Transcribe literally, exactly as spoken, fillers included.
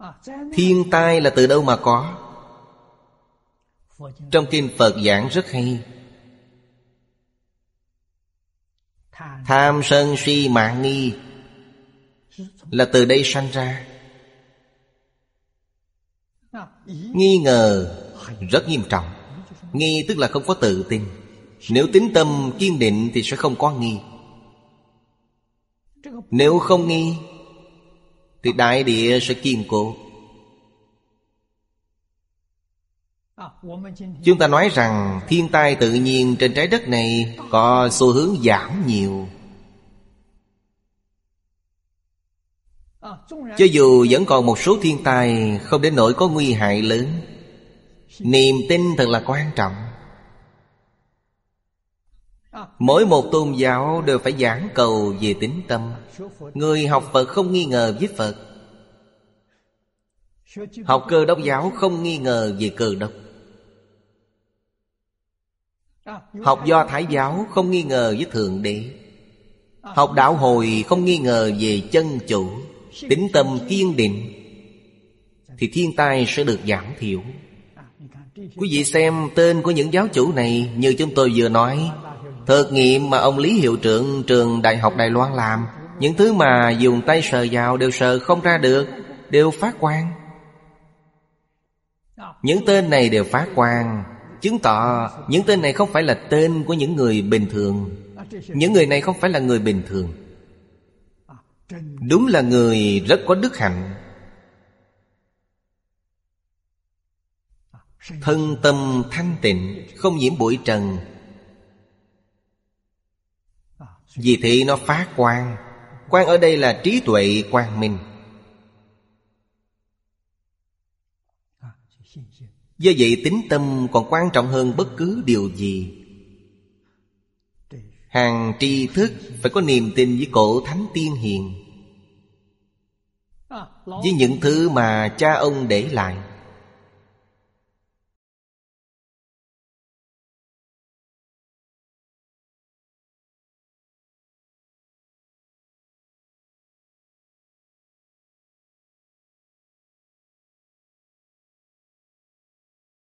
Thiên tai là từ đâu mà có? Trong kinh Phật giảng rất hay. Tham sân si mạng nghi là từ đây sanh ra. Nghi ngờ rất nghiêm trọng. Nghi tức là không có tự tin. Nếu tín tâm kiên định thì sẽ không có nghi. Nếu không nghi thì đại địa sẽ kiên cố. Chúng ta nói rằng thiên tai tự nhiên trên trái đất này có xu hướng giảm nhiều. Cho dù vẫn còn một số thiên tai không đến nỗi có nguy hại lớn. Niềm tin thật là quan trọng. Mỗi một tôn giáo đều phải giảng cầu về tín tâm. Người học Phật không nghi ngờ với Phật. Học Cơ Đốc giáo không nghi ngờ về Cơ Đốc. Học Do Thái giáo không nghi ngờ với Thượng Đế. Học Đạo Hồi không nghi ngờ về chân chủ. Tín tâm kiên định thì thiên tai sẽ được giảm thiểu. Quý vị xem tên của những giáo chủ này, như chúng tôi vừa nói, thực nghiệm mà ông Lý Hiệu Trưởng trường Đại học Đài Loan làm, những thứ mà dùng tay sờ vào đều sờ không ra được, đều phát quang. Những tên này đều phát quang, chứng tỏ những tên này không phải là tên của những người bình thường. Những người này không phải là người bình thường. Đúng là người rất có đức hạnh. Thân tâm thanh tịnh, không nhiễm bụi trần. Vì thế nó phát quang. Quang ở đây là trí tuệ quang minh. Do vậy tín tâm còn quan trọng hơn bất cứ điều gì. Hàng tri thức phải có niềm tin với cổ thánh tiên hiền, với những thứ mà cha ông để lại.